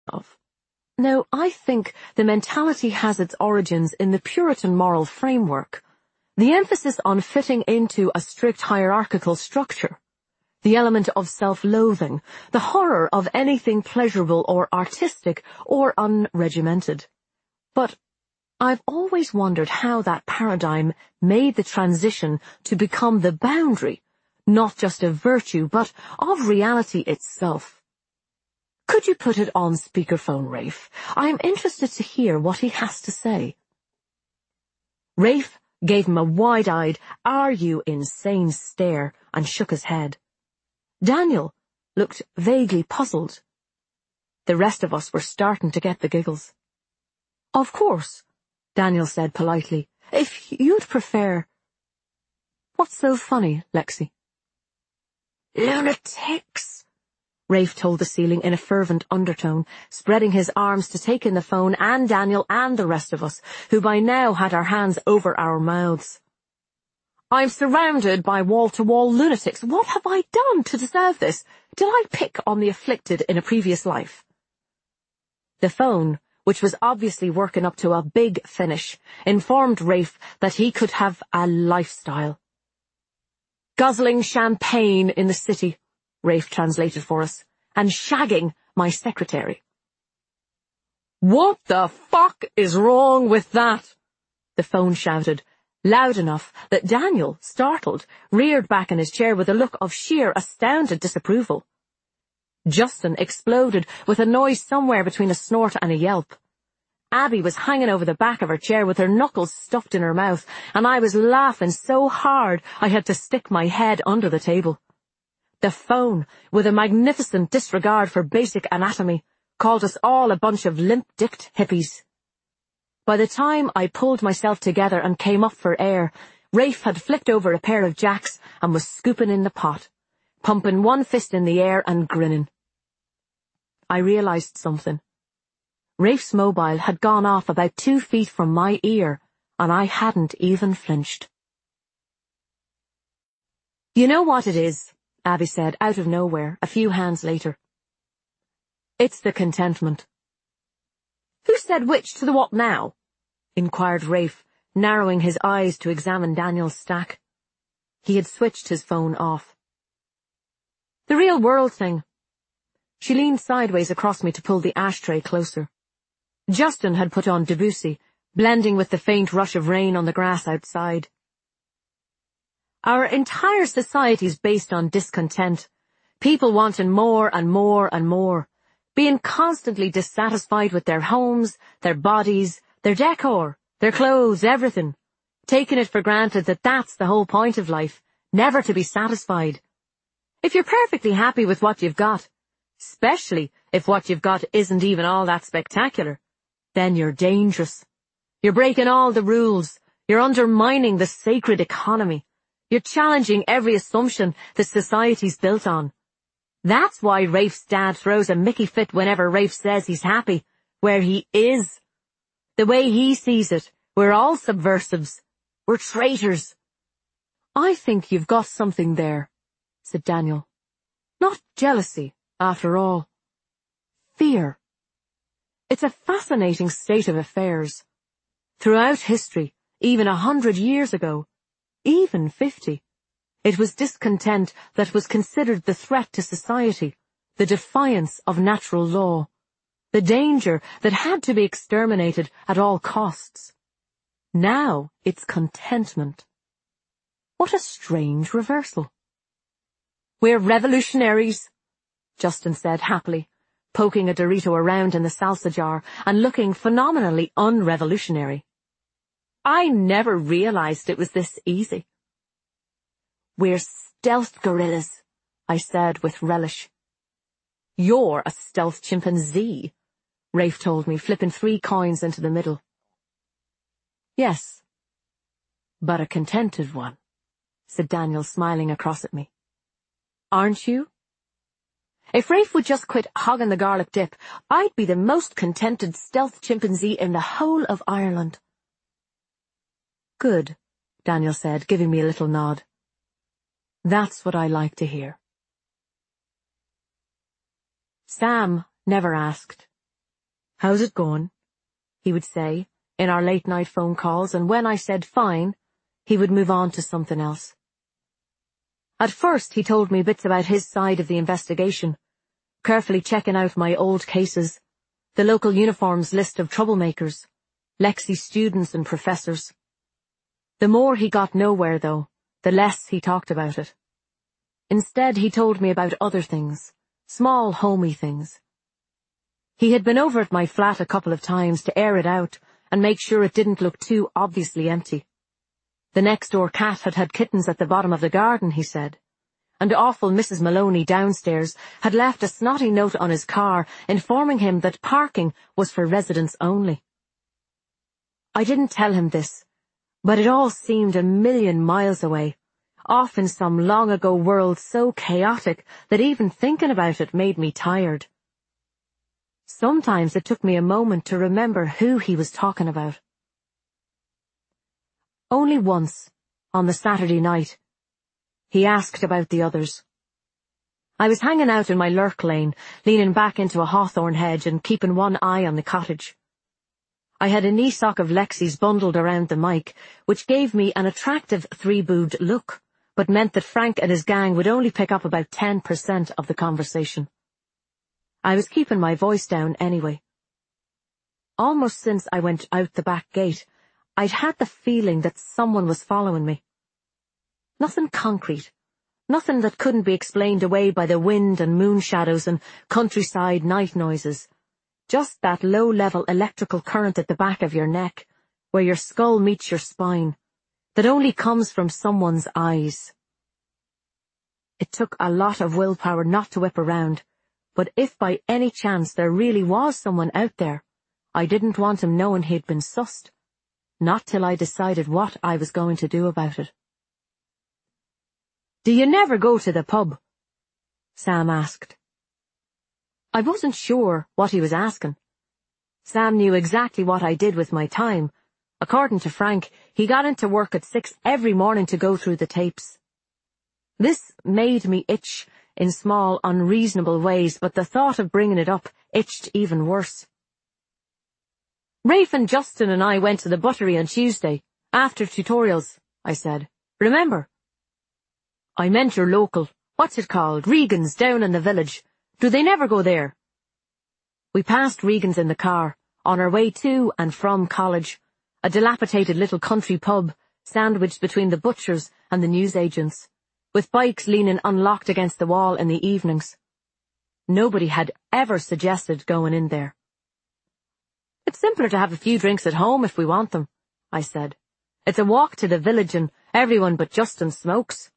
of. Now, I think the mentality has its origins in the Puritan moral framework, the emphasis on fitting into a strict hierarchical structure, the element of self-loathing, the horror of anything pleasurable or artistic or unregimented. But I've always wondered how that paradigm made the transition to become the boundary, not just of virtue, but of reality itself. Could you put it on speakerphone, Rafe? I'm interested to hear what he has to say. Rafe gave him a wide-eyed, "Are you insane?" stare and shook his head. Daniel looked vaguely puzzled. The rest of us were starting to get the giggles. "Of course," Daniel said politely. "If you'd prefer—" "What's so funny, Lexi?" "Lunatics," Rafe told the ceiling in a fervent undertone, spreading his arms to take in the phone and Daniel and the rest of us, who by now had our hands over our mouths. "I'm surrounded by wall-to-wall lunatics. What have I done to deserve this? Did I pick on the afflicted in a previous life?" The phone, which was obviously working up to a big finish, informed Rafe that he could have a lifestyle. "Guzzling champagne in the city," Rafe translated for us, "and shagging my secretary." "What the fuck is wrong with that?" the phone shouted, loud enough that Daniel, startled, reared back in his chair with a look of sheer astounded disapproval. Justin exploded with a noise somewhere between a snort and a yelp. Abby was hanging over the back of her chair with her knuckles stuffed in her mouth, and I was laughing so hard I had to stick my head under the table. The phone, with a magnificent disregard for basic anatomy, called us all a bunch of limp-dicked hippies. By the time I pulled myself together and came up for air, Rafe had flicked over a pair of jacks and was scooping in the pot, pumping one fist in the air and grinning. I realized something. Rafe's mobile had gone off about 2 feet from my ear, and I hadn't even flinched. "You know what it is," Abby said out of nowhere, a few hands later. "It's the contentment." "Who said which to the what now?" inquired Rafe, narrowing his eyes to examine Daniel's stack. He had switched his phone off. "The real world thing." She leaned sideways across me to pull the ashtray closer. Justin had put on Debussy, blending with the faint rush of rain on the grass outside. "Our entire society's based on discontent. People wanting more and more and more. Being constantly dissatisfied with their homes, their bodies, their decor, their clothes, everything. Taking it for granted that that's the whole point of life, never to be satisfied. If you're perfectly happy with what you've got, especially if what you've got isn't even all that spectacular, then you're dangerous. You're breaking all the rules. You're undermining the sacred economy. You're challenging every assumption that society's built on. That's why Rafe's dad throws a Mickey fit whenever Rafe says he's happy, where he is. The way he sees it, we're all subversives. We're traitors." "I think you've got something there," said Daniel. "Not jealousy, after all. Fear. It's a fascinating state of affairs. Throughout history, even 100 years ago, even 50, it was discontent that was considered the threat to society, the defiance of natural law, the danger that had to be exterminated at all costs. Now it's contentment. What a strange reversal." "We're revolutionaries," Justin said happily, poking a Dorito around in the salsa jar and looking phenomenally unrevolutionary. "I never realized it was this easy." "We're stealth gorillas," I said with relish. "You're a stealth chimpanzee," Rafe told me, flipping 3 coins into the middle. "Yes, but a contented one," said Daniel, smiling across at me. "Aren't you? If Rafe would just quit hogging the garlic dip, I'd be the most contented stealth chimpanzee in the whole of Ireland." "Good," Daniel said, giving me a little nod. "That's what I like to hear." Sam never asked. "How's it going?" he would say in our late-night phone calls, and when I said fine, he would move on to something else. At first, he told me bits about his side of the investigation, carefully checking out my old cases, the local uniforms list of troublemakers, Lexi students and professors. The more he got nowhere, though, the less he talked about it. Instead, he told me about other things, small, homey things. He had been over at my flat a couple of times to air it out and make sure it didn't look too obviously empty. The next-door cat had had kittens at the bottom of the garden, he said, and awful Mrs. Maloney downstairs had left a snotty note on his car informing him that parking was for residents only. I didn't tell him this, but it all seemed a million miles away, off in some long-ago world so chaotic that even thinking about it made me tired. Sometimes it took me a moment to remember who he was talking about. Only once, on the Saturday night, he asked about the others. I was hanging out in my lurk lane, leaning back into a hawthorn hedge and keeping one eye on the cottage. I had a knee sock of Lexi's bundled around the mic, which gave me an attractive three-boobed look, but meant that Frank and his gang would only pick up about 10% of the conversation. I was keeping my voice down anyway. Almost since I went out the back gate, I'd had the feeling that someone was following me. Nothing concrete, nothing that couldn't be explained away by the wind and moon shadows and countryside night noises. Just that low-level electrical current at the back of your neck, where your skull meets your spine, that only comes from someone's eyes. It took a lot of willpower not to whip around, but if by any chance there really was someone out there, I didn't want him knowing he'd been sussed. Not till I decided what I was going to do about it. "Do you never go to the pub?" Sam asked. I wasn't sure what he was asking. Sam knew exactly what I did with my time. According to Frank, he got into work at 6 every morning to go through the tapes. This made me itch in small, unreasonable ways, but the thought of bringing it up itched even worse. "Rafe and Justin and I went to the buttery on Tuesday, after tutorials," I said. "Remember?" "I meant your local, what's it called, Regan's down in the village. Do they never go there?" We passed Regan's in the car, on our way to and from college, a dilapidated little country pub, sandwiched between the butchers and the newsagents, with bikes leaning unlocked against the wall in the evenings. Nobody had ever suggested going in there. "It's simpler to have a few drinks at home if we want them," I said. "It's a walk to the village and everyone but Justin smokes."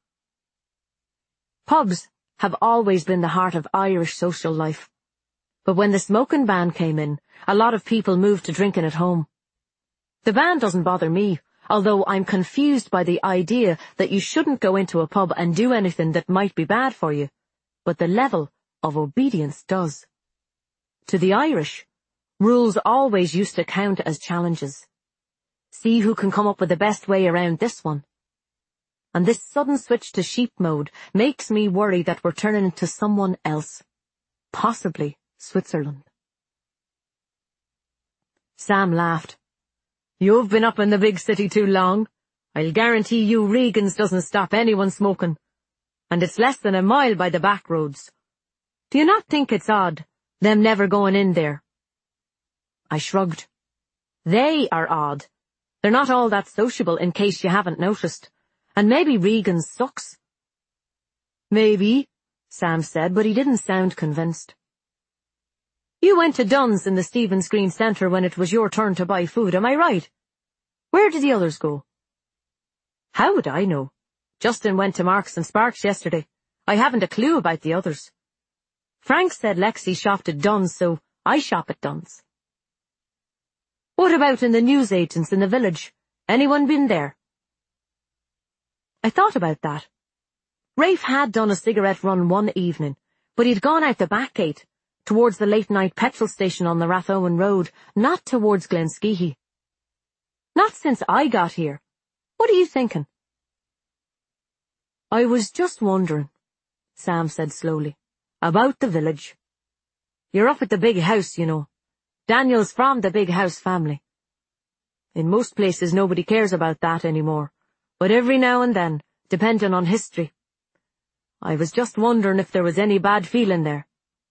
Pubs have always been the heart of Irish social life. But when the smoking ban came in, a lot of people moved to drinking at home. The ban doesn't bother me, although I'm confused by the idea that you shouldn't go into a pub and do anything that might be bad for you. But the level of obedience does. To the Irish, rules always used to count as challenges. See who can come up with the best way around this one. And this sudden switch to sheep mode makes me worry that we're turning into someone else. Possibly Switzerland. Sam laughed. "You've been up in the big city too long. I'll guarantee you Regan's doesn't stop anyone smoking. And it's less than a mile by the back roads. Do you not think it's odd, them never going in there?" I shrugged. They are odd. They're not all that sociable, in case you haven't noticed. And maybe Regan's sucks. "Maybe," Sam said, but he didn't sound convinced. "You went to Dunn's in the Stephen's Green Centre when it was your turn to buy food, am I right? Where did the others go?" "How would I know? Justin went to Marks and Sparks yesterday. I haven't a clue about the others. Frank said Lexi shopped at Dunn's, so I shop at Dunn's." "What about in the newsagents in the village? Anyone been there?" I thought about that. Rafe had done a cigarette run one evening, but he'd gone out the back gate, towards the late-night petrol station on the Rathowen Road, not towards Glenskihey. "Not since I got here. What are you thinking?" "I was just wondering," Sam said slowly, "about the village. You're up at the big house, you know. Daniel's from the big house family. In most places nobody cares about that anymore, but every now and then, depending on history. I was just wondering if there was any bad feeling there.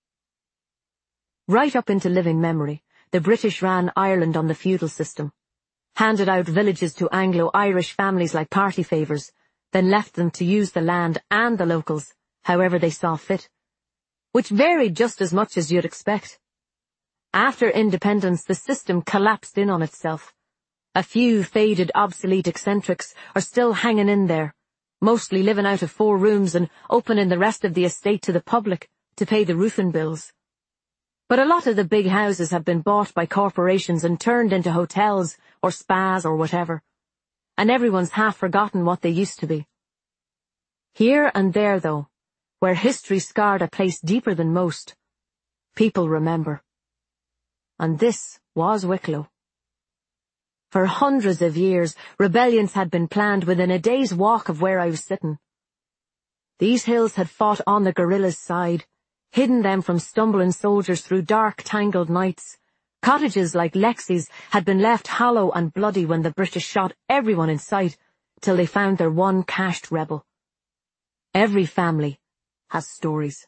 Right up into living memory, the British ran Ireland on the feudal system, handed out villages to Anglo-Irish families like party favours, then left them to use the land and the locals, however they saw fit, which varied just as much as you'd expect. After independence, the system collapsed in on itself. A few faded, obsolete eccentrics are still hanging in there, mostly living out of 4 rooms and opening the rest of the estate to the public to pay the roofing bills. But a lot of the big houses have been bought by corporations and turned into hotels or spas or whatever, and everyone's half forgotten what they used to be. Here and there, though, where history scarred a place deeper than most, people remember. And this was Wicklow. For hundreds of years, rebellions had been planned within a day's walk of where I was sitting. These hills had fought on the guerrillas' side, hidden them from stumbling soldiers through dark, tangled nights. Cottages like Lexi's had been left hollow and bloody when the British shot everyone in sight, till they found their one cached rebel. Every family has stories.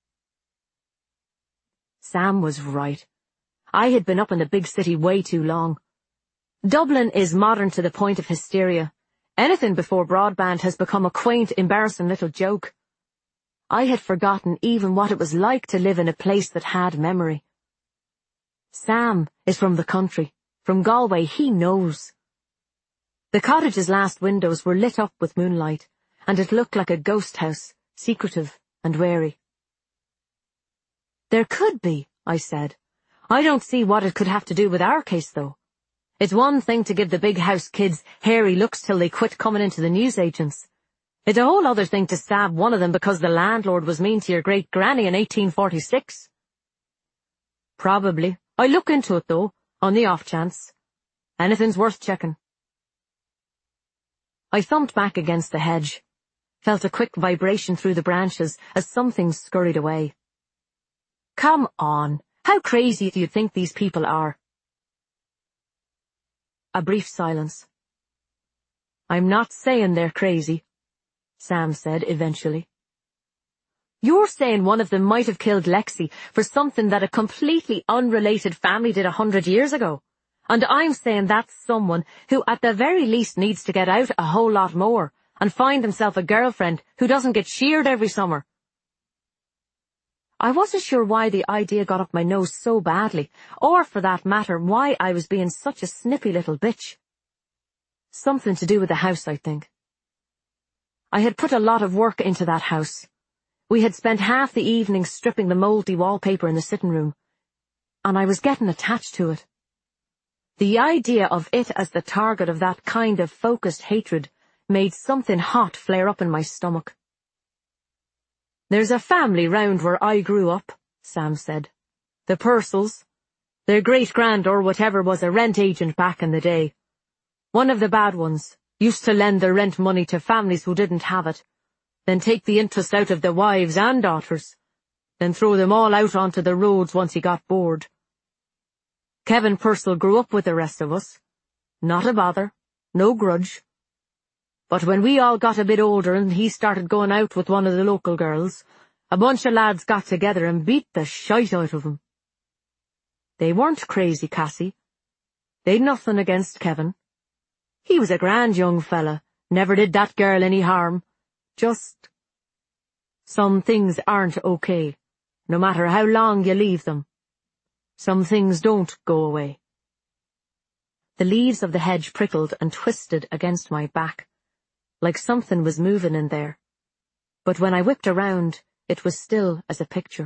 Sam was right. I had been up in the big city way too long. Dublin is modern to the point of hysteria. Anything before broadband has become a quaint, embarrassing little joke. I had forgotten even what it was like to live in a place that had memory. Sam is from the country. From Galway, he knows. The cottage's last windows were lit up with moonlight, and it looked like a ghost house, secretive and wary. There could be, I said. I don't see what it could have to do with our case, though. It's one thing to give the big house kids hairy looks till they quit coming into the newsagents. It's a whole other thing to stab one of them because the landlord was mean to your great-granny in 1846. Probably. I'll look into it, though, on the off chance. Anything's worth checking. I thumped back against the hedge, felt a quick vibration through the branches as something scurried away. Come on, how crazy do you think these people are? A brief silence. I'm not saying they're crazy, Sam said eventually. You're saying one of them might have killed Lexi for something that a completely unrelated family did 100 years ago. And I'm saying that's someone who at the very least needs to get out a whole lot more and find himself a girlfriend who doesn't get sheared every summer. I wasn't sure why the idea got up my nose so badly, or for that matter, why I was being such a snippy little bitch. Something to do with the house, I think. I had put a lot of work into that house. We had spent half the evening stripping the mouldy wallpaper in the sitting room, and I was getting attached to it. The idea of it as the target of that kind of focused hatred made something hot flare up in my stomach. There's a family round where I grew up, Sam said. The Purcells. Their great-grand or whatever was a rent agent back in the day. One of the bad ones. Used to lend their rent money to families who didn't have it, then take the interest out of their wives and daughters, then throw them all out onto the roads once he got bored. Kevin Purcell grew up with the rest of us. Not a bother, no grudge. But when we all got a bit older and he started going out with one of the local girls, a bunch of lads got together and beat the shite out of him. They weren't crazy, Cassie. They'd nothing against Kevin. He was a grand young fella, never did that girl any harm. Just, some things aren't okay, no matter how long you leave them. Some things don't go away. The leaves of the hedge prickled and twisted against my back, like something was moving in there. But when I whipped around, it was still as a picture.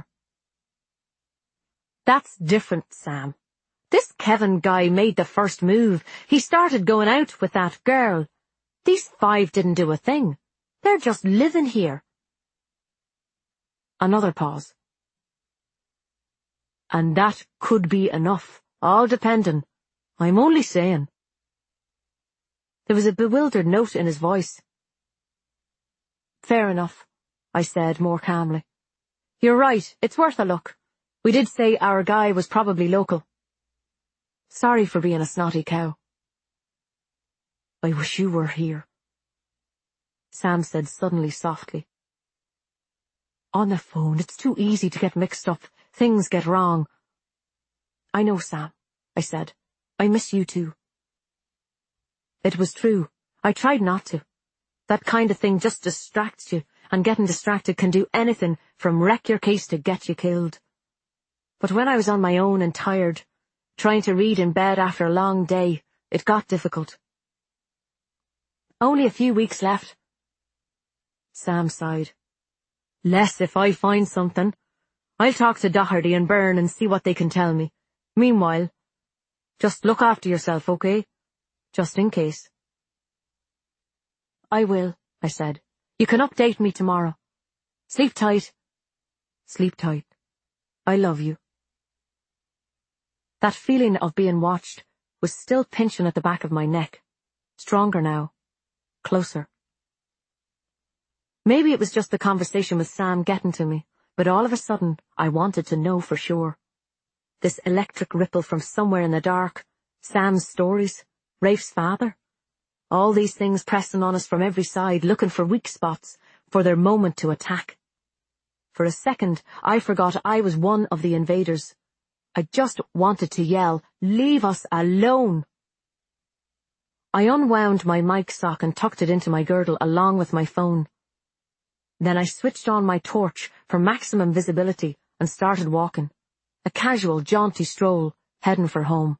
That's different, Sam. This Kevin guy made the first move. He started going out with that girl. These 5 didn't do a thing. They're just living here. Another pause. And that could be enough, all depending. I'm only saying. There was a bewildered note in his voice. Fair enough, I said more calmly. You're right, it's worth a look. We did say our guy was probably local. Sorry for being a snotty cow. I wish you were here, Sam said suddenly softly. On the phone, it's too easy to get mixed up. Things get wrong. I know, Sam, I said. I miss you too. It was true. I tried not to. That kind of thing just distracts you, and getting distracted can do anything from wreck your case to get you killed. But when I was on my own and tired, trying to read in bed after a long day, it got difficult. Only a few weeks left. Sam sighed. Less if I find something. I'll talk to Doherty and Byrne and see what they can tell me. Meanwhile, just look after yourself, okay? Just in case. I will, I said. You can update me tomorrow. Sleep tight. Sleep tight. I love you. That feeling of being watched was still pinching at the back of my neck. Stronger now. Closer. Maybe it was just the conversation with Sam getting to me, but all of a sudden I wanted to know for sure. This electric ripple from somewhere in the dark, Sam's stories, Rafe's father. All these things pressing on us from every side, looking for weak spots, for their moment to attack. For a second, I forgot I was one of the invaders. I just wanted to yell, "Leave us alone!" I unwound my mic sock and tucked it into my girdle along with my phone. Then I switched on my torch for maximum visibility and started walking. A casual, jaunty stroll, heading for home.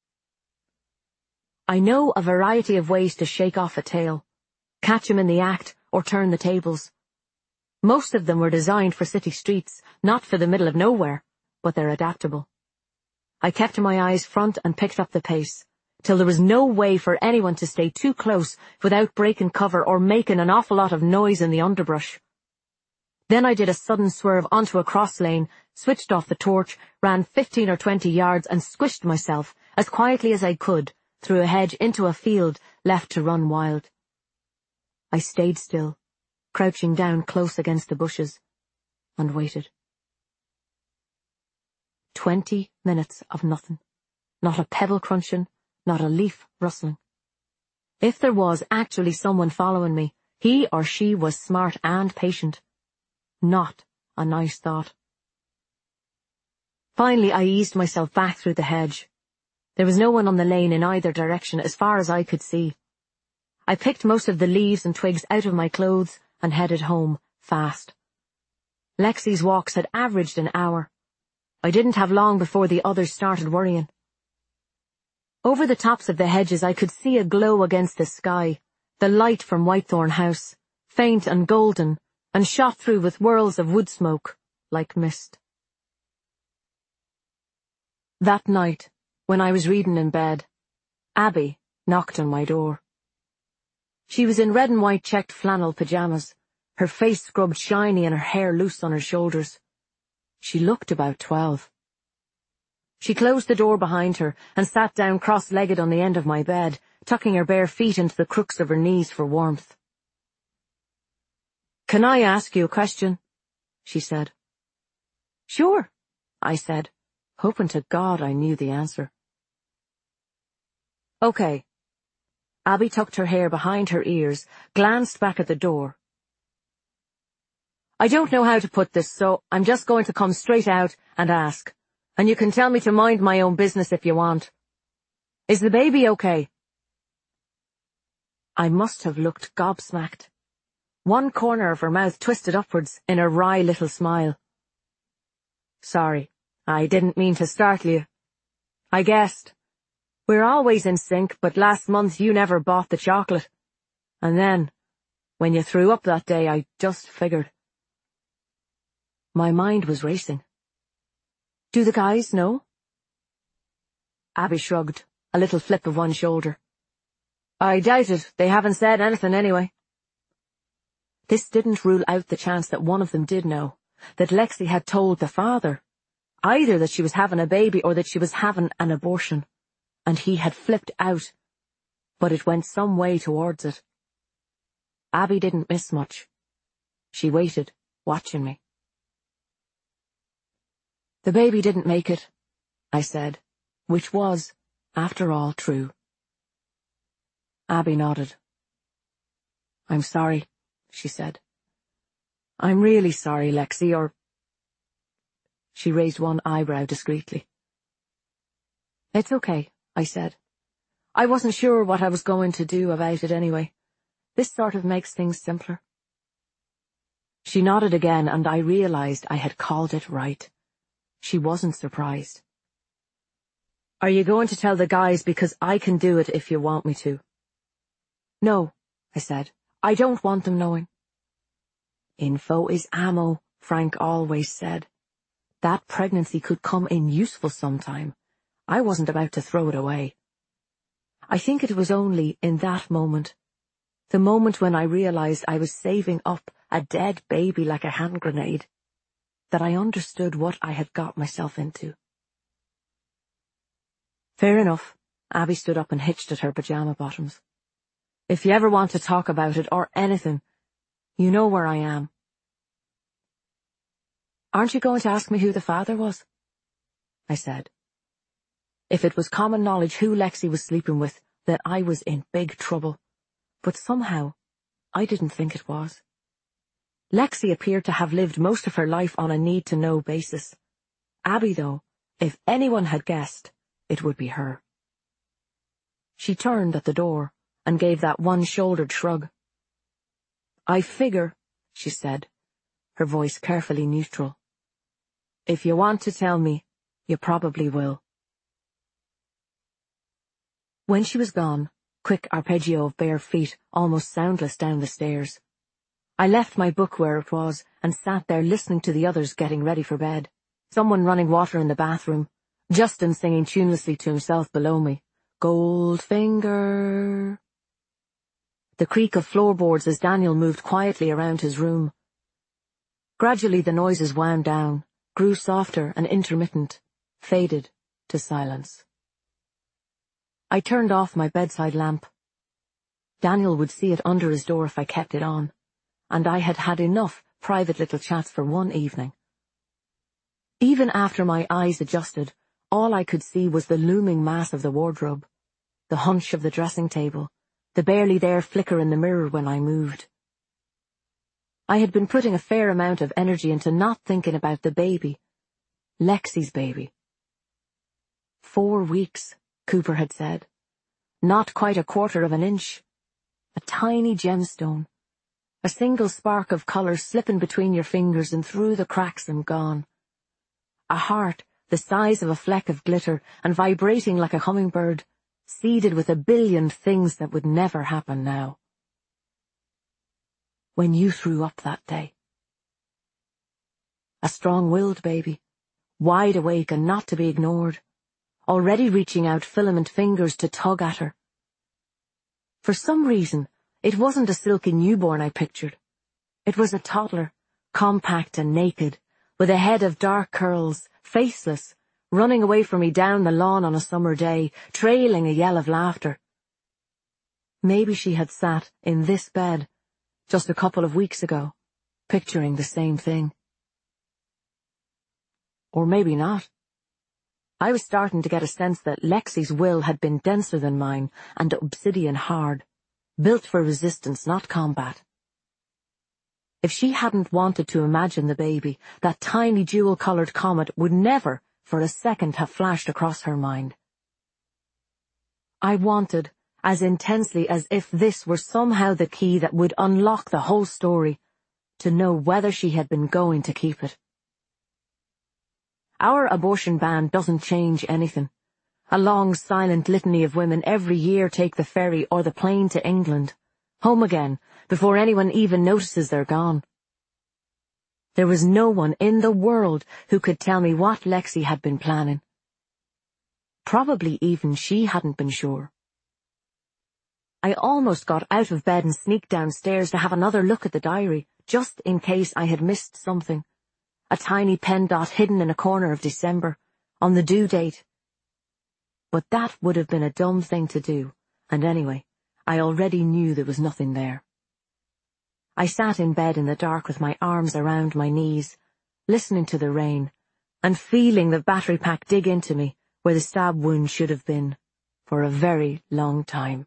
I know a variety of ways to shake off a tale, catch him in the act, or turn the tables. Most of them were designed for city streets, not for the middle of nowhere, but they're adaptable. I kept my eyes front and picked up the pace, till there was no way for anyone to stay too close without breaking cover or making an awful lot of noise in the underbrush. Then I did a sudden swerve onto a cross lane, switched off the torch, ran 15 or 20 yards and squished myself, as quietly as I could, through a hedge into a field left to run wild. I stayed still, crouching down close against the bushes, and waited. 20 minutes of nothing. Not a pebble crunching, not a leaf rustling. If there was actually someone following me, he or she was smart and patient. Not a nice thought. Finally, I eased myself back through the hedge. There was no one on the lane in either direction as far as I could see. I picked most of the leaves and twigs out of my clothes and headed home, fast. Lexi's walks had averaged an hour. I didn't have long before the others started worrying. Over the tops of the hedges I could see a glow against the sky, the light from Whitethorn House, faint and golden, and shot through with whirls of wood smoke, like mist. That night, when I was reading in bed, Abby knocked on my door. She was in red and white checked flannel pyjamas, her face scrubbed shiny and her hair loose on her shoulders. She looked about 12. She closed the door behind her and sat down cross-legged on the end of my bed, tucking her bare feet into the crooks of her knees for warmth. "Can I ask you a question?" she said. "Sure," I said, hoping to God I knew the answer. "Okay." Abby tucked her hair behind her ears, glanced back at the door. "I don't know how to put this, so I'm just going to come straight out and ask, and you can tell me to mind my own business if you want. Is the baby okay?" I must have looked gobsmacked. One corner of her mouth twisted upwards in a wry little smile. "Sorry, I didn't mean to startle you. I guessed. We're always in sync, but last month you never bought the chocolate. And then, when you threw up that day, I just figured." My mind was racing. "Do the guys know?" Abby shrugged, a little flip of one shoulder. "I doubt it. They haven't said anything anyway." This didn't rule out the chance that one of them did know, that Lexi had told the father, either that she was having a baby or that she was having an abortion, and he had flipped out, but it went some way towards it. Abby didn't miss much. She waited, watching me. "The baby didn't make it," I said, which was after all, true. Abby nodded. "I'm sorry," she said. "I'm really sorry, Lexi, or—" She raised one eyebrow discreetly. "It's okay," I said. "I wasn't sure what I was going to do about it anyway. This sort of makes things simpler." She nodded again, and I realized I had called it right. She wasn't surprised. "Are you going to tell the guys because I can do it if you want me to?" "No," I said. "I don't want them knowing." "Info is ammo," Frank always said. That pregnancy could come in useful sometime. I wasn't about to throw it away. I think it was only in that moment, the moment when I realized I was saving up a dead baby like a hand grenade, that I understood what I had got myself into. "Fair enough." Abby stood up and hitched at her pajama bottoms. "If you ever want to talk about it, or anything, you know where I am." "Aren't you going to ask me who the father was?" I said. If it was common knowledge who Lexi was sleeping with, then I was in big trouble. But somehow, I didn't think it was. Lexi appeared to have lived most of her life on a need-to-know basis. Abby, though, if anyone had guessed, it would be her. She turned at the door and gave that one-shouldered shrug. "I figure," she said, her voice carefully neutral. "If you want to tell me, you probably will." When she was gone, quick arpeggio of bare feet, almost soundless down the stairs. I left my book where it was and sat there listening to the others getting ready for bed. Someone running water in the bathroom. Justin singing tunelessly to himself below me. Goldfinger. The creak of floorboards as Daniel moved quietly around his room. Gradually the noises wound down, grew softer and intermittent, faded to silence. I turned off my bedside lamp. Daniel would see it under his door if I kept it on, and I had had enough private little chats for one evening. Even after my eyes adjusted, all I could see was the looming mass of the wardrobe, the hunch of the dressing table, the barely there flicker in the mirror when I moved. I had been putting a fair amount of energy into not thinking about the baby, Lexi's baby. 4 weeks, Cooper had said. Not quite a quarter of an inch. A tiny gemstone. A single spark of colour slipping between your fingers and through the cracks and gone. A heart the size of a fleck of glitter and vibrating like a hummingbird, seeded with a billion things that would never happen now. When you threw up that day. A strong-willed baby, wide awake and not to be ignored, already reaching out filament fingers to tug at her. For some reason, it wasn't a silky newborn I pictured. It was a toddler, compact and naked, with a head of dark curls, faceless, running away from me down the lawn on a summer day, trailing a yell of laughter. Maybe she had sat in this bed just a couple of weeks ago, picturing the same thing. Or maybe not. I was starting to get a sense that Lexi's will had been denser than mine and obsidian hard, built for resistance, not combat. If she hadn't wanted to imagine the baby, that tiny jewel-coloured comet would never, for a second, have flashed across her mind. I wanted, as intensely as if this were somehow the key that would unlock the whole story, to know whether she had been going to keep it. Our abortion ban doesn't change anything. A long, silent litany of women every year take the ferry or the plane to England, home again, before anyone even notices they're gone. There was no one in the world who could tell me what Lexi had been planning. Probably even she hadn't been sure. I almost got out of bed and sneaked downstairs to have another look at the diary, just in case I had missed something. A tiny pen dot hidden in a corner of December, on the due date. But that would have been a dumb thing to do, and anyway, I already knew there was nothing there. I sat in bed in the dark with my arms around my knees, listening to the rain, and feeling the battery pack dig into me where the stab wound should have been. for a very long time.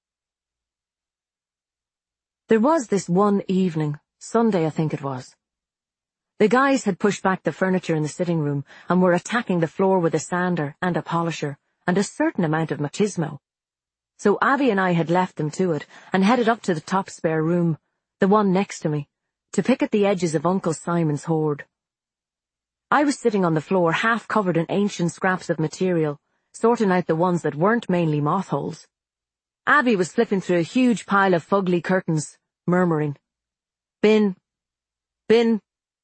There was this one evening, Sunday I think it was. The guys had pushed back the furniture in the sitting room and were attacking the floor with a sander and a polisher and a certain amount of machismo. So Abby and I had left them to it and headed up to the top spare room, the one next to me, to pick at the edges of Uncle Simon's hoard. I was sitting on the floor, half covered in ancient scraps of material, sorting out the ones that weren't mainly moth holes. Abby was flipping through a huge pile of fugly curtains, murmuring, "Bin, bin,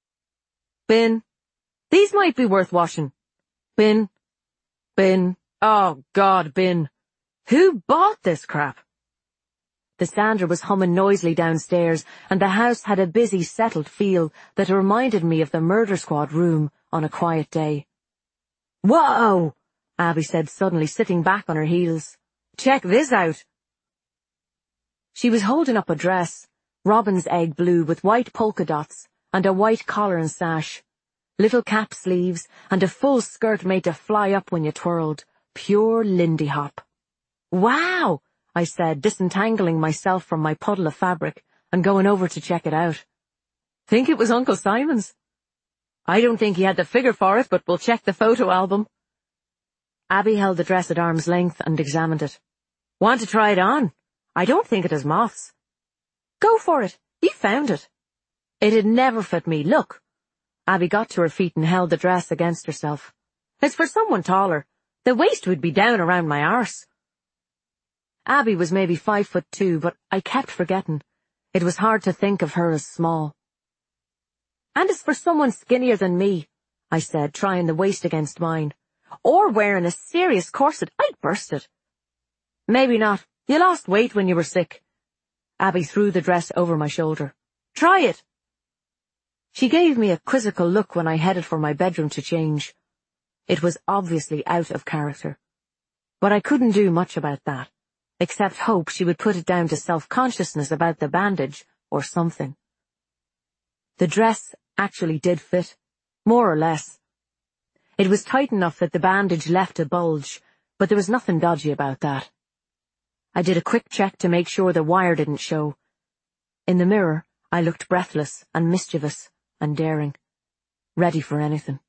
bin. These might be worth washing. Bin, bin. Oh God, bin. Who bought this crap?" The sander was humming noisily downstairs, and the house had a busy, settled feel that reminded me of the murder squad room on a quiet day. "Whoa!" Abby said suddenly, sitting back on her heels. "Check this out." She was holding up a dress, robin's egg blue with white polka dots and a white collar and sash, little cap sleeves and a full skirt made to fly up when you twirled, pure Lindy Hop. "Wow!" I said, disentangling myself from my puddle of fabric and going over to check it out. "Think it was Uncle Simon's?" "I don't think he had the figure for it, but we'll check the photo album." Abby held the dress at arm's length and examined it. "Want to try it on? I don't think it has moths." "Go for it. You found it." "It'd never fit me. Look." Abby got to her feet and held the dress against herself. "It's for someone taller. The waist would be down around my arse." Abby was maybe 5'2", but I kept forgetting. It was hard to think of her as small. "And it's for someone skinnier than me," I said, trying the waist against mine. "Or wearing a serious corset. I'd burst it." "Maybe not. You lost weight when you were sick." Abby threw the dress over my shoulder. "Try it." She gave me a quizzical look when I headed for my bedroom to change. It was obviously out of character. But I couldn't do much about that, except hope she would put it down to self-consciousness about the bandage or something. The dress actually did fit, more or less. It was tight enough that the bandage left a bulge, but there was nothing dodgy about that. I did a quick check to make sure the wire didn't show. In the mirror, I looked breathless and mischievous and daring, ready for anything.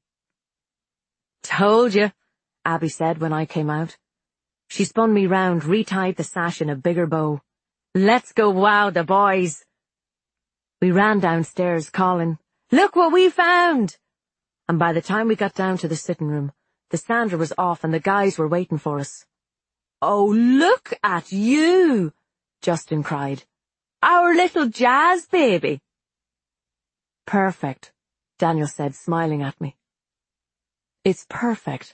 "Told you," Abby said when I came out. She spun me round, retied the sash in a bigger bow. "Let's go wow the boys." We ran downstairs calling, "Look what we found!" And by the time we got down to the sitting room, the sander was off and the guys were waiting for us. "Oh, look at you!" Justin cried. "Our little jazz baby." "Perfect," Daniel said, smiling at me. "It's perfect."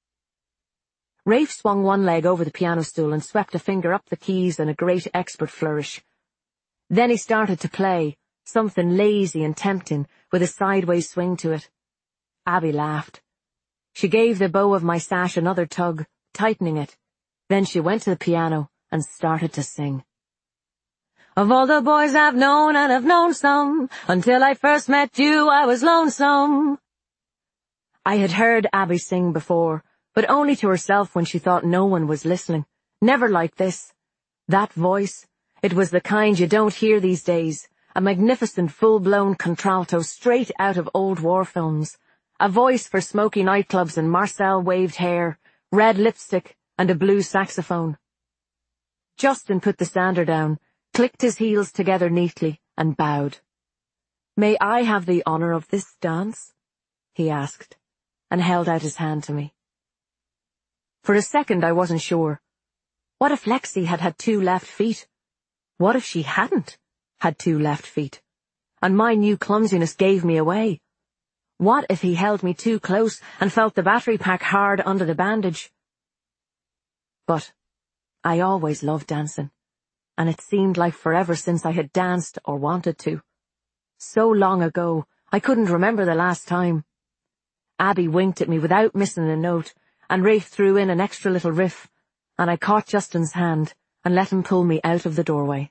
Rafe swung one leg over the piano stool and swept a finger up the keys in a great expert flourish. Then he started to play, something lazy and tempting, with a sideways swing to it. Abby laughed. She gave the bow of my sash another tug, tightening it. Then she went to the piano and started to sing. "Of all the boys I've known, and I've known some, until I first met you I was lonesome." I had heard Abby sing before, but only to herself when she thought no one was listening. Never like this. That voice, it was the kind you don't hear these days, a magnificent full-blown contralto straight out of old war films, a voice for smoky nightclubs and Marcel waved hair, red lipstick, and a blue saxophone. Justin put the sander down, clicked his heels together neatly, and bowed. "May I have the honor of this dance?" he asked, and held out his hand to me. For a second I wasn't sure. What if Lexi had had 2 left feet? What if she hadn't had 2 left feet? And my new clumsiness gave me away. What if he held me too close and felt the battery pack hard under the bandage? But I always loved dancing, and it seemed like forever since I had danced or wanted to. So long ago, I couldn't remember the last time. Abby winked at me without missing a note, and Rafe threw in an extra little riff, and I caught Justin's hand and let him pull me out of the doorway.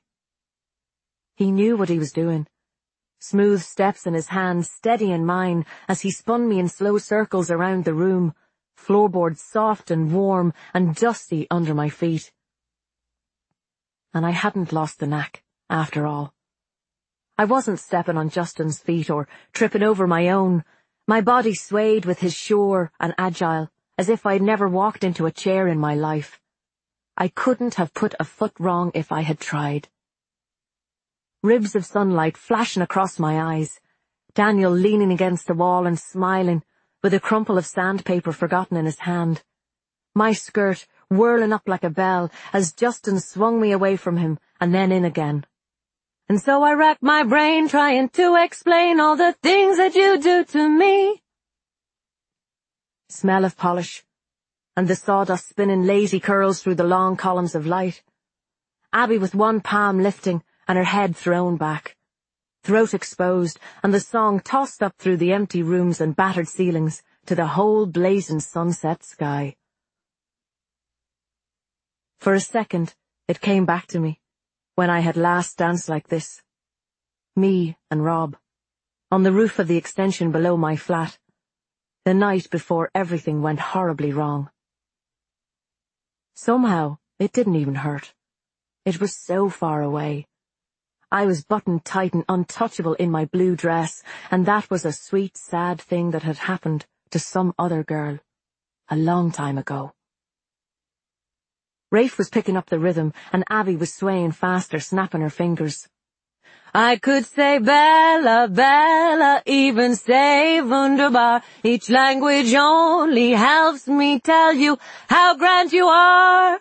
He knew what he was doing. Smooth steps in his hands, steady in mine, as he spun me in slow circles around the room, floorboards soft and warm and dusty under my feet. And I hadn't lost the knack, after all. I wasn't stepping on Justin's feet or tripping over my own. My body swayed with his sure and agile, as if I'd never walked into a chair in my life. I couldn't have put a foot wrong if I had tried. Ribs of sunlight flashing across my eyes, Daniel leaning against the wall and smiling, with a crumple of sandpaper forgotten in his hand. My skirt whirling up like a bell as Justin swung me away from him and then in again. And so I racked my brain trying to explain all the things that you do to me. Smell of polish, and the sawdust spinning lazy curls through the long columns of light. Abby with one palm lifting and her head thrown back, throat exposed, and the song tossed up through the empty rooms and battered ceilings to the whole blazing sunset sky. For a second, it came back to me, when I had last danced like this. Me and Rob, on the roof of the extension below my flat, the night before everything went horribly wrong. Somehow, it didn't even hurt. It was so far away. I was buttoned tight and untouchable in my blue dress, and that was a sweet, sad thing that had happened to some other girl, a long time ago. Rafe was picking up the rhythm, and Abby was swaying faster, snapping her fingers. I could say Bella, Bella, even say wunderbar. Each language only helps me tell you how grand you are.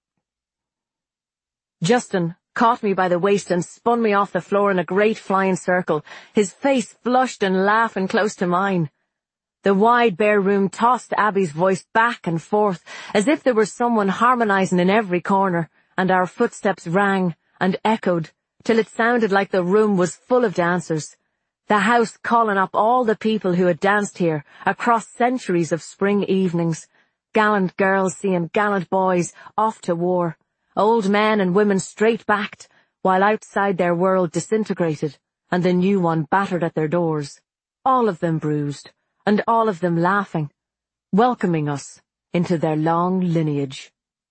Justin caught me by the waist and spun me off the floor in a great flying circle, his face flushed and laughing close to mine. The wide bare room tossed Abby's voice back and forth, as if there was someone harmonizing in every corner, and our footsteps rang and echoed, till it sounded like the room was full of dancers, the house calling up all the people who had danced here across centuries of spring evenings, gallant girls seeing gallant boys off to war, old men and women straight-backed, while outside their world disintegrated, and the new one battered at their doors, all of them bruised, and all of them laughing, welcoming us into their long lineage.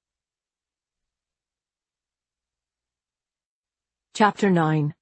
Chapter 9.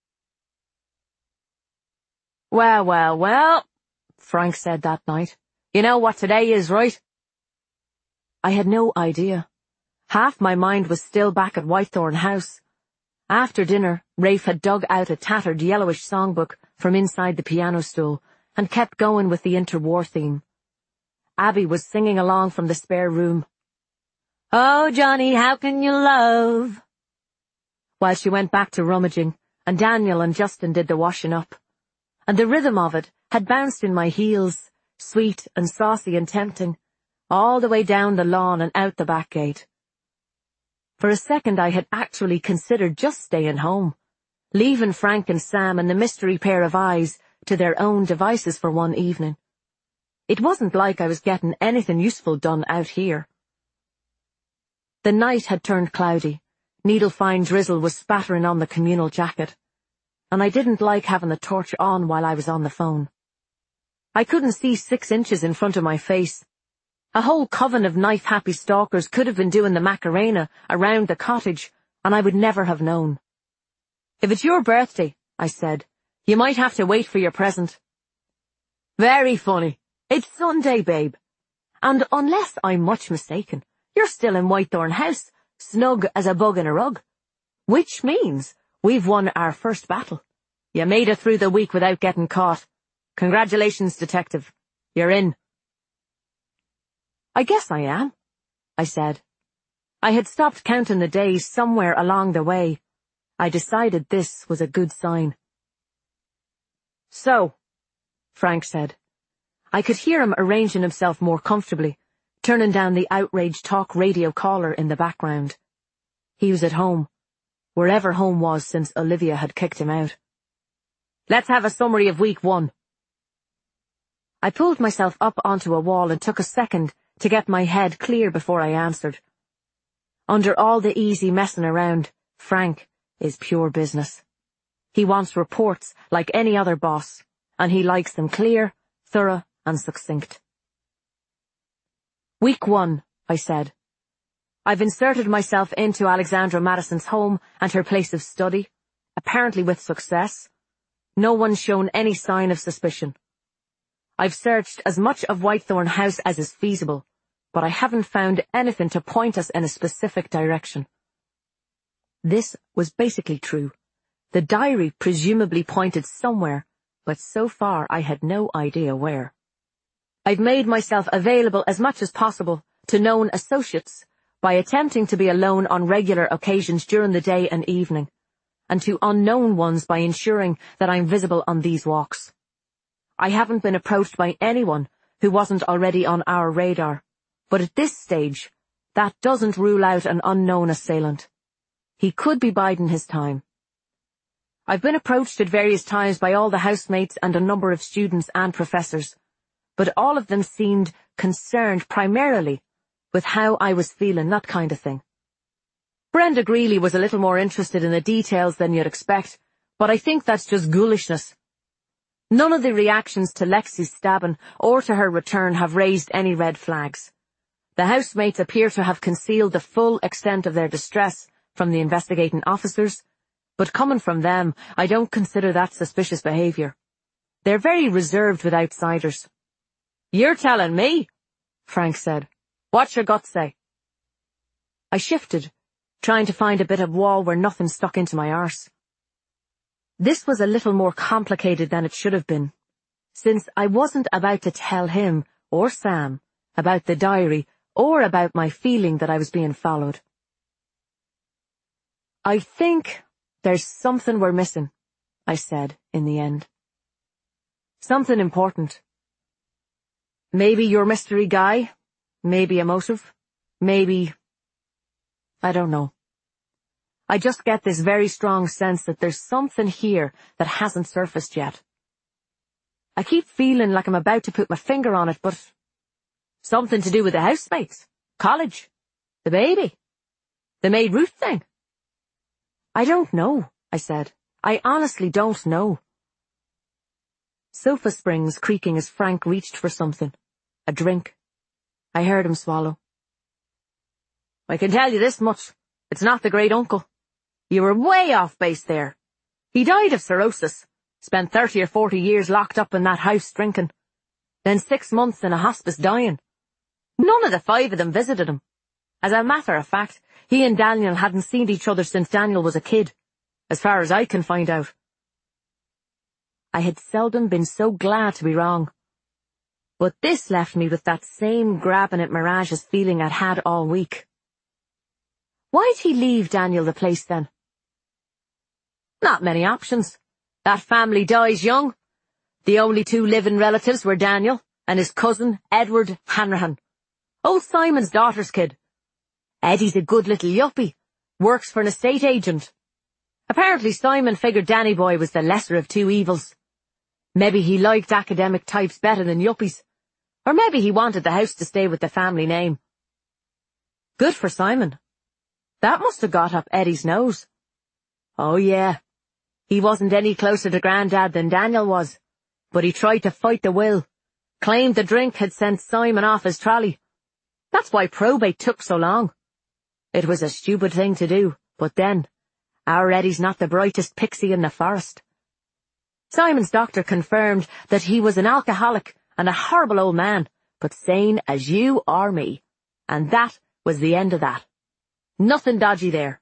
Well, well, well, Frank said that night. You know what today is, right? I had no idea. Half my mind was still back at Whitethorn House. After dinner, Rafe had dug out a tattered yellowish songbook from inside the piano stool and kept going with the interwar theme. Abby was singing along from the spare room. Oh, Johnny, how can you love? While she went back to rummaging, and Daniel and Justin did the washing up. And the rhythm of it had bounced in my heels, sweet and saucy and tempting, all the way down the lawn and out the back gate. For a second I had actually considered just staying home, leaving Frank and Sam and the mystery pair of eyes to their own devices for one evening. It wasn't like I was getting anything useful done out here. The night had turned cloudy, needle-fine drizzle was spattering on the communal jacket, and I didn't like having the torch on while I was on the phone. I couldn't see 6 inches in front of my face. A whole coven of knife-happy stalkers could have been doing the Macarena around the cottage, and I would never have known. If it's your birthday, I said, you might have to wait for your present. Very funny. It's Sunday, babe. And unless I'm much mistaken, you're still in Whitethorn House, snug as a bug in a rug. Which means we've won our first battle. You made it through the week without getting caught. Congratulations, detective. You're in. I guess I am, I said. I had stopped counting the days somewhere along the way. I decided this was a good sign. So, Frank said. I could hear him arranging himself more comfortably, turning down the outraged talk radio caller in the background. He was at home, wherever home was since Olivia had kicked him out. Let's have a summary of week 1. I pulled myself up onto a wall and took a second to get my head clear before I answered. Under all the easy messing around, Frank is pure business. He wants reports like any other boss, and he likes them clear, thorough, and succinct. Week 1, I said. I've inserted myself into Alexandra Madison's home and her place of study, apparently with success. No one's shown any sign of suspicion. I've searched as much of Whitethorn House as is feasible, but I haven't found anything to point us in a specific direction. This was basically true. The diary presumably pointed somewhere, but so far I had no idea where. I've made myself available as much as possible to known associates by attempting to be alone on regular occasions during the day and evening, and to unknown ones by ensuring that I'm visible on these walks. I haven't been approached by anyone who wasn't already on our radar, but at this stage, that doesn't rule out an unknown assailant. He could be biding his time. I've been approached at various times by all the housemates and a number of students and professors, but all of them seemed concerned primarily with how I was feeling, that kind of thing. Brenda Greeley was a little more interested in the details than you'd expect, but I think that's just ghoulishness. None of the reactions to Lexi's stabbing or to her return have raised any red flags. The housemates appear to have concealed the full extent of their distress from the investigating officers, but coming from them, I don't consider that suspicious behaviour. They're very reserved with outsiders. "You're telling me," Frank said. "What's your gut say?" I shifted, trying to find a bit of wall where nothing stuck into my arse. This was a little more complicated than it should have been, since I wasn't about to tell him, or Sam, about the diary, or about my feeling that I was being followed. "I think there's something we're missing," I said, in the end. "Something important. Maybe your mystery guy, maybe a motive, maybe... I don't know. I just get this very strong sense that there's something here that hasn't surfaced yet. I keep feeling like I'm about to put my finger on it, but... something to do with the housemates, college, the baby, the maid Ruth thing. I don't know," I said. "I honestly don't know." Sofa springs creaking as Frank reached for something. A drink. I heard him swallow. "I can tell you this much. It's not the great uncle. You were way off base there. He died of cirrhosis, spent 30 or 40 years locked up in that house drinking, then 6 months in a hospice dying. None of the 5 of them visited him. As a matter of fact, he and Daniel hadn't seen each other since Daniel was a kid, as far as I can find out." I had seldom been so glad to be wrong. But this left me with that same grabbing-at-mirages feeling I'd had all week. Why'd he leave Daniel the place then? Not many options. That family dies young. The only 2 living relatives were Daniel and his cousin, Edward Hanrahan, old Simon's daughter's kid. Eddie's a good little yuppie, works for an estate agent. Apparently Simon figured Danny Boy was the lesser of 2 evils. Maybe he liked academic types better than yuppies, or maybe he wanted the house to stay with the family name. Good for Simon. That must have got up Eddie's nose. Oh yeah, he wasn't any closer to Grandad than Daniel was, but he tried to fight the will, claimed the drink had sent Simon off his trolley. That's why probate took so long. It was a stupid thing to do, but then, our Eddie's not the brightest pixie in the forest. Simon's doctor confirmed that he was an alcoholic and a horrible old man, but sane as you or me. And that was the end of that. Nothing dodgy there.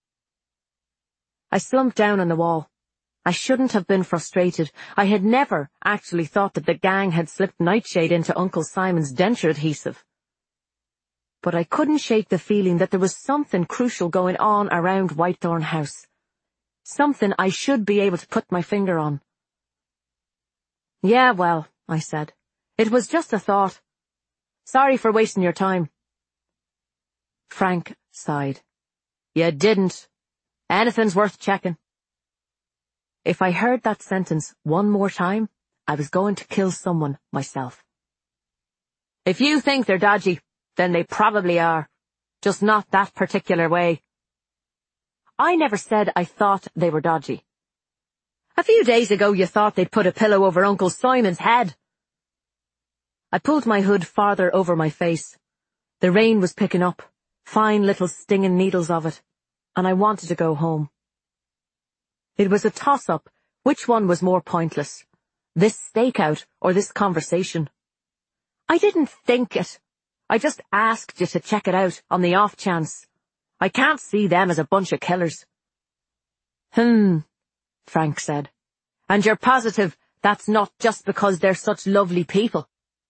I slumped down on the wall. I shouldn't have been frustrated. I had never actually thought that the gang had slipped Nightshade into Uncle Simon's denture adhesive. But I couldn't shake the feeling that there was something crucial going on around Whitethorn House. Something I should be able to put my finger on. "Yeah, well," I said. "It was just a thought. Sorry for wasting your time." Frank sighed. "You didn't. Anything's worth checking." If I heard that sentence one more time, I was going to kill someone myself. "If you think they're dodgy, then they probably are. Just not that particular way." I never said I thought they were dodgy. A few days ago you thought they'd put a pillow over Uncle Simon's head. I pulled my hood farther over my face. The rain was picking up, fine little stinging needles of it, and I wanted to go home. It was a toss-up, which one was more pointless, this stakeout or this conversation. I didn't think it. I just asked you to check it out on the off chance. I can't see them as a bunch of killers. Frank said. And you're positive that's not just because they're such lovely people?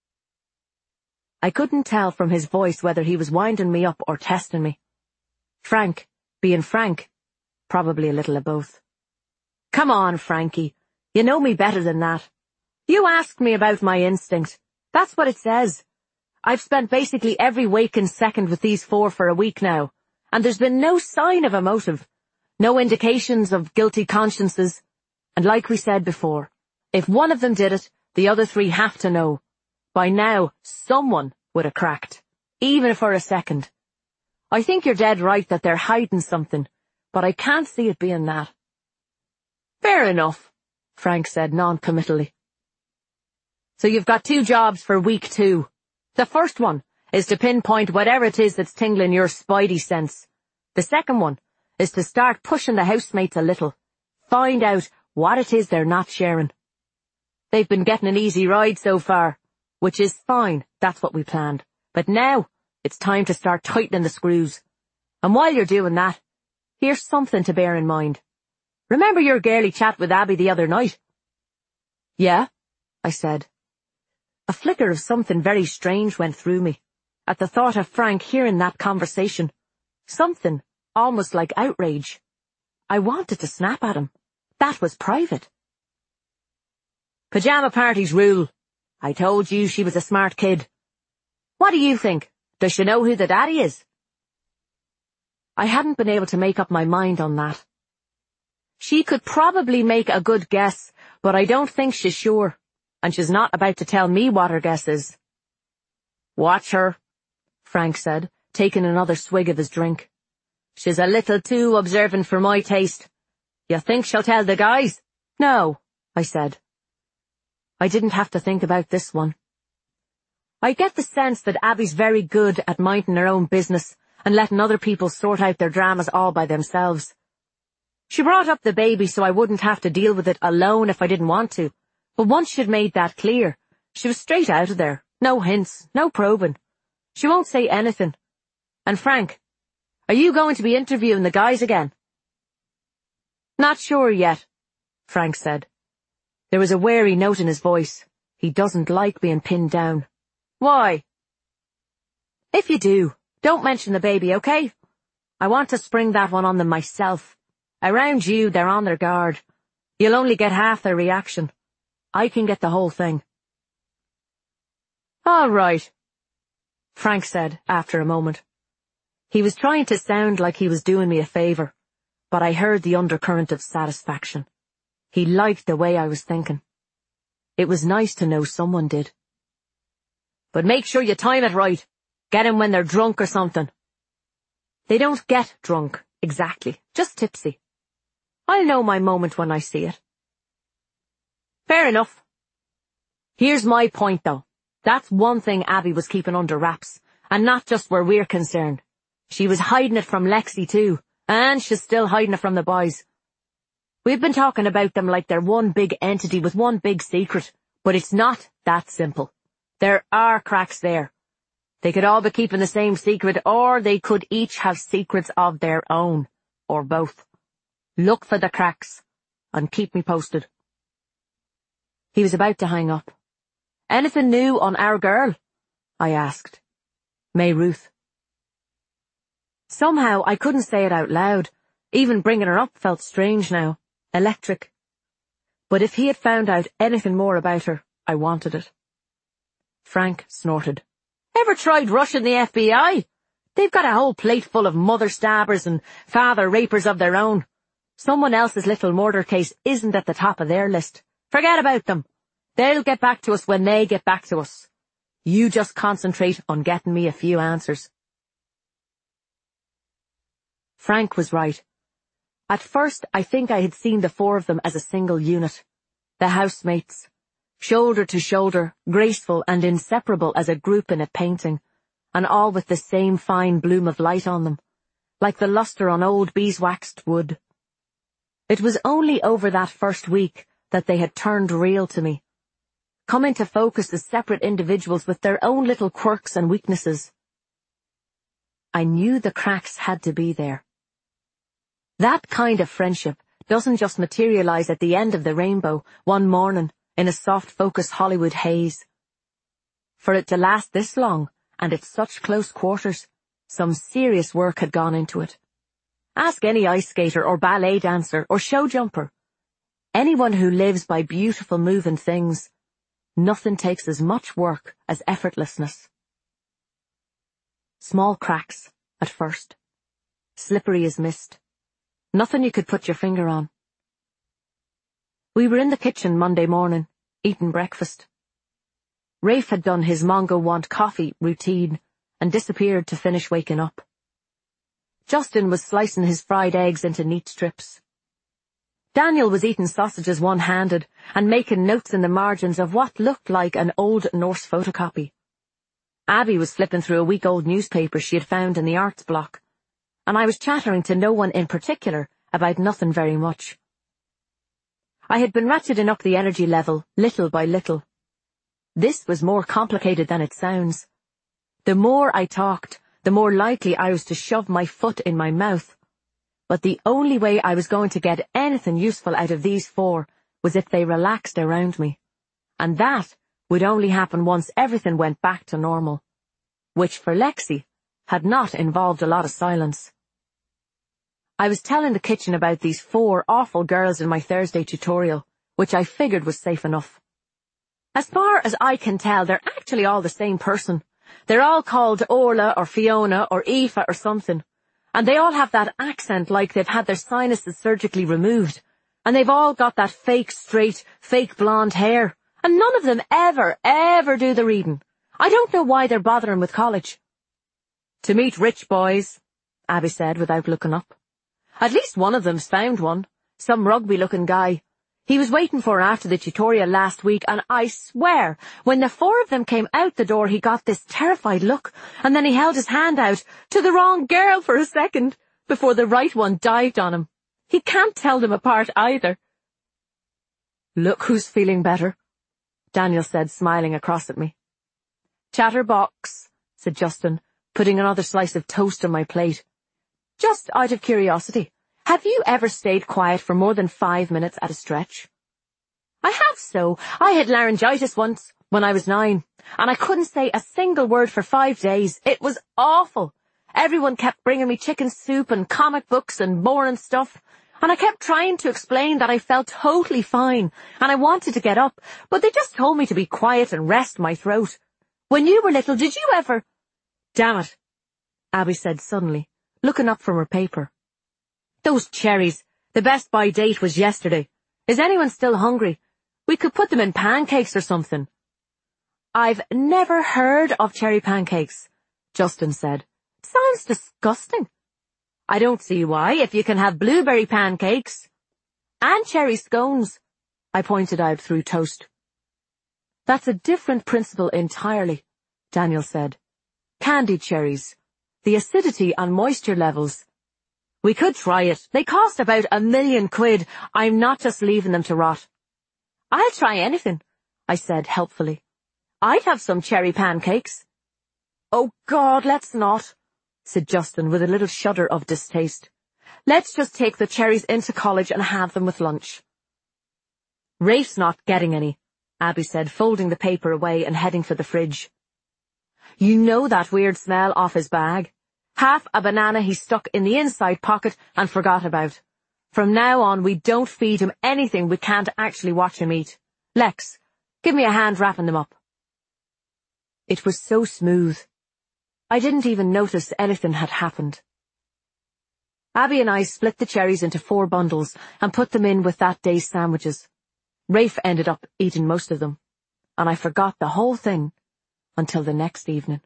I couldn't tell from his voice whether he was winding me up or testing me. Frank, being frank, probably a little of both. Come on, Frankie. You know me better than that. You asked me about my instinct. That's what it says. I've spent basically every waking second with these four for a week now, and there's been no sign of a motive, no indications of guilty consciences. And like we said before, if one of them did it, the other three have to know. By now, someone would have cracked, even for a second. I think you're dead right that they're hiding something, but I can't see it being that. Fair enough, Frank said non-committally. So you've got 2 jobs for week 2. The first one is to pinpoint whatever it is that's tingling your spidey sense. The second one is to start pushing the housemates a little. Find out what it is they're not sharing. They've been getting an easy ride so far, which is fine, that's what we planned. But now, it's time to start tightening the screws. And while you're doing that, here's something to bear in mind. Remember your girly chat with Abby the other night? Yeah, I said. A flicker of something very strange went through me, at the thought of Frank hearing that conversation. Something almost like outrage. I wanted to snap at him. That was private. Pajama parties rule. I told you she was a smart kid. What do you think? Does she know who the daddy is? I hadn't been able to make up my mind on that. She could probably make a good guess, but I don't think she's sure, and she's not about to tell me what her guess is. Watch her, Frank said, taking another swig of his drink. She's a little too observant for my taste. You think she'll tell the guys? No, I said. I didn't have to think about this one. I get the sense that Abby's very good at minding her own business and letting other people sort out their dramas all by themselves. She brought up the baby so I wouldn't have to deal with it alone if I didn't want to, but once she'd made that clear, she was straight out of there. No hints, no probing. She won't say anything. And Frank, are you going to be interviewing the guys again? Not sure yet, Frank said. There was a wary note in his voice. He doesn't like being pinned down. Why? If you do, don't mention the baby, okay? I want to spring that one on them myself. Around you, they're on their guard. You'll only get half their reaction. I can get the whole thing. All right, Frank said after a moment. He was trying to sound like he was doing me a favor, but I heard the undercurrent of satisfaction. He liked the way I was thinking. It was nice to know someone did. But make sure you time it right. Get 'em when they're drunk or something. They don't get drunk, exactly, just tipsy. I'll know my moment when I see it. Fair enough. Here's my point, though. That's one thing Abby was keeping under wraps, and not just where we're concerned. She was hiding it from Lexi too, and she's still hiding it from the boys. We've been talking about them like they're one big entity with one big secret, but it's not that simple. There are cracks there. They could all be keeping the same secret, or they could each have secrets of their own, or both. Look for the cracks, and keep me posted. He was about to hang up. Anything new on our girl? I asked. May Ruth. Somehow I couldn't say it out loud. Even bringing her up felt strange now. Electric. But if he had found out anything more about her, I wanted it. Frank snorted. Ever tried rushing the FBI? They've got a whole plate full of mother stabbers and father rapers of their own. Someone else's little murder case isn't at the top of their list. Forget about them. They'll get back to us when they get back to us. You just concentrate on getting me a few answers. Frank was right. At first, I think I had seen the four of them as a single unit. The housemates. Shoulder to shoulder, graceful and inseparable as a group in a painting. and all with the same fine bloom of light on them, like the lustre on old beeswaxed wood. It was only over that first week that they had turned real to me, come into focus as separate individuals with their own little quirks and weaknesses. I knew the cracks had to be there. That kind of friendship doesn't just materialize at the end of the rainbow one morning in a soft-focused Hollywood haze. For it to last this long, and at such close quarters, some serious work had gone into it. Ask any ice skater or ballet dancer or show jumper. Anyone who lives by beautiful moving things. Nothing takes as much work as effortlessness. Small cracks, at first. Slippery as mist. Nothing you could put your finger on. We were in the kitchen Monday morning, eating breakfast. Rafe had done his Mongo want coffee routine and disappeared to finish waking up. Justin was slicing his fried eggs into neat strips. Daniel was eating sausages one-handed and making notes in the margins of what looked like an old Norse photocopy. Abby was flipping through a week-old newspaper she had found in the arts block, and I was chattering to no one in particular about nothing very much. I had been ratcheting up the energy level, little by little. This was more complicated than it sounds. The more I talked, the more likely I was to shove my foot in my mouth. But the only way I was going to get anything useful out of these four was if they relaxed around me. And that would only happen once everything went back to normal, which for Lexi had not involved a lot of silence. I was telling the kitchen about these four awful girls in my Thursday tutorial, which I figured was safe enough. As far as I can tell, they're actually all the same person. They're all called Orla or Fiona or Aoife or something, and they all have that accent like they've had their sinuses surgically removed, and they've all got that fake straight, fake blonde hair, and none of them ever do the reading. I don't know why they're bothering with college. To meet rich boys, Abby said without looking up. At least one of them's found one, some rugby-looking guy. He was waiting for her after the tutorial last week, and I swear, when the four of them came out the door, he got this terrified look, and then he held his hand out to the wrong girl for a second, before the right one dived on him. He can't tell them apart either. Look who's feeling better, Daniel said, smiling across at me. Chatterbox, said Justin, putting another slice of toast on my plate. Just out of curiosity, have you ever stayed quiet for more than 5 minutes at a stretch? I have so. I had laryngitis once, when I was 9, and I couldn't say a single word for 5 days. It was awful. Everyone kept bringing me chicken soup and comic books and boring stuff, and I kept trying to explain that I felt totally fine, and I wanted to get up, but they just told me to be quiet and rest my throat. When you were little, did you ever— Damn it, Abby said suddenly, looking up from her paper. Those cherries. The best by date was yesterday. Is anyone still hungry? We could put them in pancakes or something. I've never heard of cherry pancakes, Justin said. Sounds disgusting. I don't see why, if you can have blueberry pancakes. And cherry scones, I pointed out through toast. That's a different principle entirely, Daniel said. Candied cherries. The acidity and moisture levels. We could try it. They cost about £1 million. I'm not just leaving them to rot. I'll try anything, I said helpfully. I'd have some cherry pancakes. Oh God, let's not, said Justin with a little shudder of distaste. Let's just take the cherries into college and have them with lunch. Rafe's not getting any, Abby said, folding the paper away and heading for the fridge. You know that weird smell off his bag? Half a banana he stuck in the inside pocket and forgot about. From now on, we don't feed him anything we can't actually watch him eat. Lex, give me a hand wrapping them up. It was so smooth. I didn't even notice anything had happened. Abby and I split the cherries into 4 bundles and put them in with that day's sandwiches. Rafe ended up eating most of them, and I forgot the whole thing until the next evening.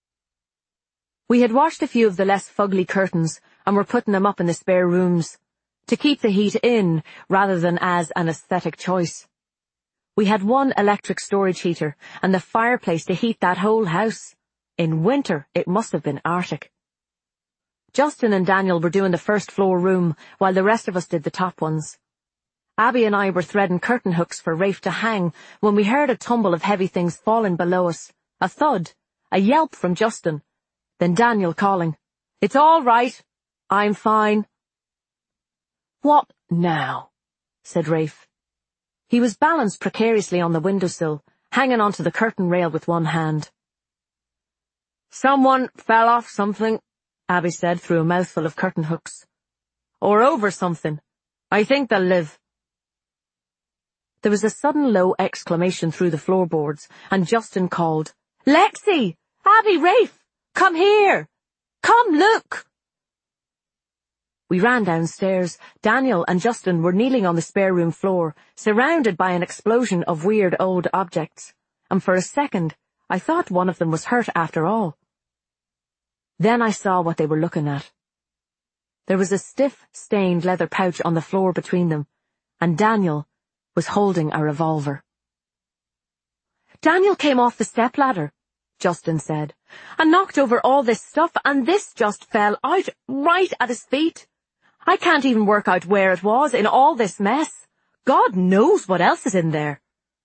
We had washed a few of the less fugly curtains and were putting them up in the spare rooms, to keep the heat in rather than as an aesthetic choice. We had 1 electric storage heater and the fireplace to heat that whole house. In winter, it must have been Arctic. Justin and Daniel were doing the first floor room, while the rest of us did the top ones. Abby and I were threading curtain hooks for Rafe to hang when we heard a tumble of heavy things falling below us, a thud, a yelp from Justin, then Daniel calling, "It's all right. I'm fine." "What now?" said Rafe. He was balanced precariously on the windowsill, hanging onto the curtain rail with one hand. "Someone fell off something," Abby said through a mouthful of curtain hooks. "Or over something. I think they'll live." There was a sudden low exclamation through the floorboards, and Justin called, "Lexi! Abby, Rafe! Come here! Come look!" We ran downstairs. Daniel and Justin were kneeling on the spare room floor, surrounded by an explosion of weird old objects, and for a second I thought one of them was hurt after all. Then I saw what they were looking at. There was a stiff, stained leather pouch on the floor between them, and Daniel was holding a revolver. "Daniel came off the stepladder," Justin said, "and knocked over all this stuff, and this just fell out right at his feet. I can't even work out where it was in all this mess. God knows what else is in there."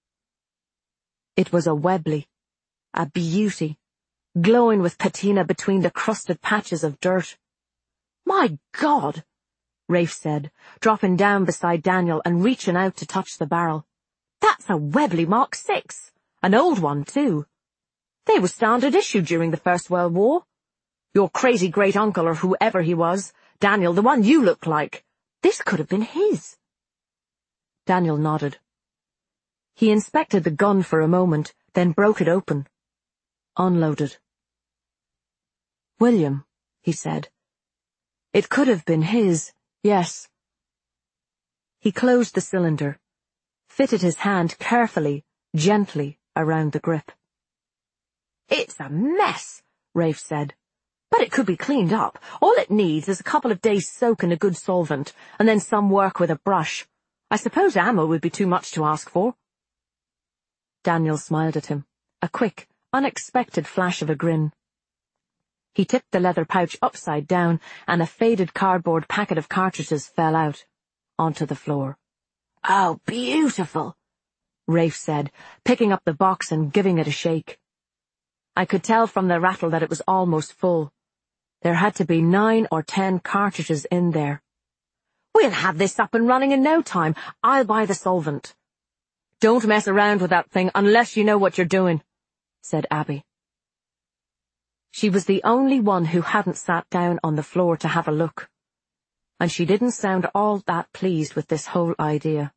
It was a Webley, a beauty, glowing with patina between the crusted patches of dirt. "My God," Rafe said, dropping down beside Daniel and reaching out to touch the barrel. "That's a Webley Mark 6, an old one, too. They were standard issue during the First World War. Your crazy great-uncle or whoever he was, Daniel, the one you look like, this could have been his." Daniel nodded. He inspected the gun for a moment, then broke it open. Unloaded. "William," he said. "It could have been his, yes." He closed the cylinder, fitted his hand carefully, gently around the grip. "It's a mess," Rafe said. "But it could be cleaned up. All it needs is a couple of days' soak in a good solvent, and then some work with a brush. I suppose ammo would be too much to ask for." Daniel smiled at him, a quick, unexpected flash of a grin. He tipped the leather pouch upside down, and a faded cardboard packet of cartridges fell out, onto the floor. "Oh, beautiful," Rafe said, picking up the box and giving it a shake. I could tell from the rattle that it was almost full. There had to be 9 or 10 cartridges in there. "We'll have this up and running in no time. I'll buy the solvent." "Don't mess around with that thing unless you know what you're doing," said Abby. She was the only one who hadn't sat down on the floor to have a look, and she didn't sound all that pleased with this whole idea.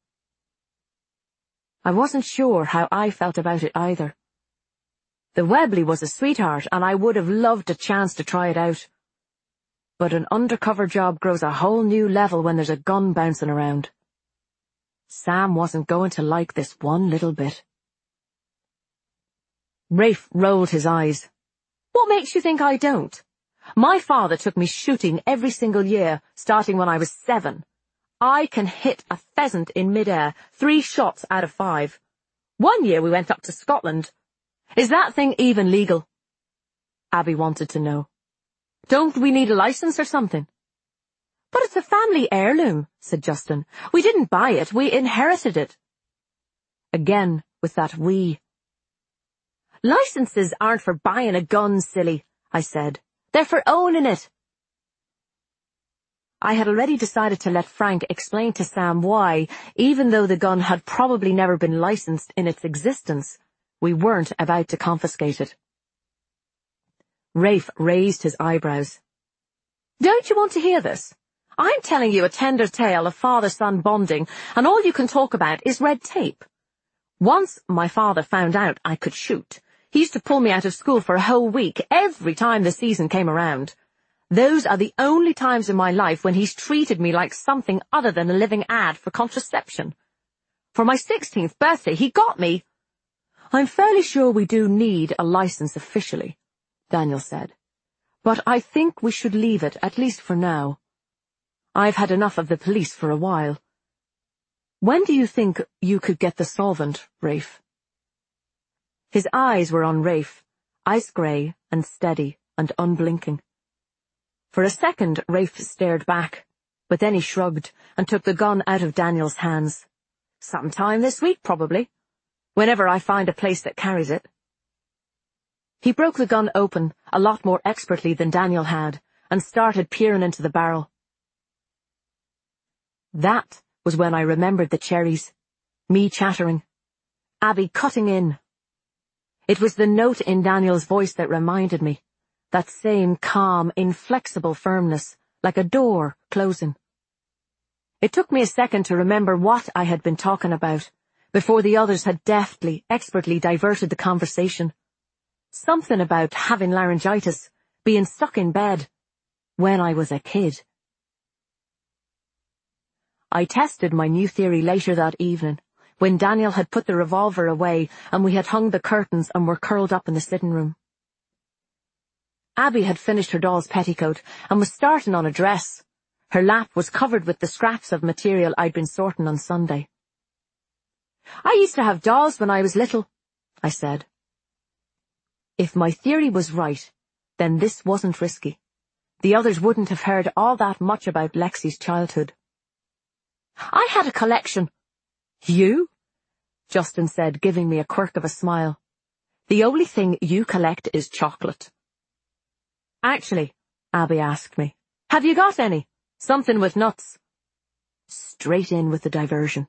I wasn't sure how I felt about it either. The Webley was a sweetheart, and I would have loved a chance to try it out. But an undercover job grows a whole new level when there's a gun bouncing around. Sam wasn't going to like this one little bit. Rafe rolled his eyes. "What makes you think I don't? My father took me shooting every single year, starting when I was 7. I can hit a pheasant in midair, 3 shots out of 5. One year we went up to Scotland. Is that thing even legal?" Abby wanted to know. "Don't we need a license or something?" "But it's a family heirloom," said Justin. "We didn't buy it, we inherited it." Again, with that we. "Licenses aren't for buying a gun, silly," I said. "They're for owning it." I had already decided to let Frank explain to Sam why, even though the gun had probably never been licensed in its existence, we weren't about to confiscate it. Rafe raised his eyebrows. "Don't you want to hear this? I'm telling you a tender tale of father-son bonding, and all you can talk about is red tape. Once my father found out I could shoot. He used to pull me out of school for a whole week every time the season came around. Those are the only times in my life when he's treated me like something other than a living ad for contraception. For my 16th birthday, he got me—" "I'm fairly sure we do need a license officially," Daniel said. "But I think we should leave it, at least for now. I've had enough of the police for a while. When do you think you could get the solvent, Rafe?" His eyes were on Rafe, ice grey and steady and unblinking. For a second, Rafe stared back, but then he shrugged and took the gun out of Daniel's hands. Sometime this week, probably. Whenever I find a place that carries it. He broke the gun open a lot more expertly than Daniel had and started peering into the barrel. That was when I remembered the cherries, me chattering, Abby cutting in. It was the note in Daniel's voice that reminded me, that same calm, inflexible firmness, like a door closing. It took me a second to remember what I had been talking about, before the others had deftly, expertly diverted the conversation. Something about having laryngitis, being stuck in bed, when I was a kid. I tested my new theory later that evening, when Daniel had put the revolver away and we had hung the curtains and were curled up in the sitting room. Abby had finished her doll's petticoat and was starting on a dress. Her lap was covered with the scraps of material I'd been sorting on Sunday. I used to have dolls when I was little, I said. If my theory was right, then this wasn't risky. The others wouldn't have heard all that much about Lexi's childhood. I had a collection. You? Justin said, giving me a quirk of a smile. The only thing you collect is chocolate. Actually, Abby asked me, have you got any? Something with nuts. Straight in with the diversion.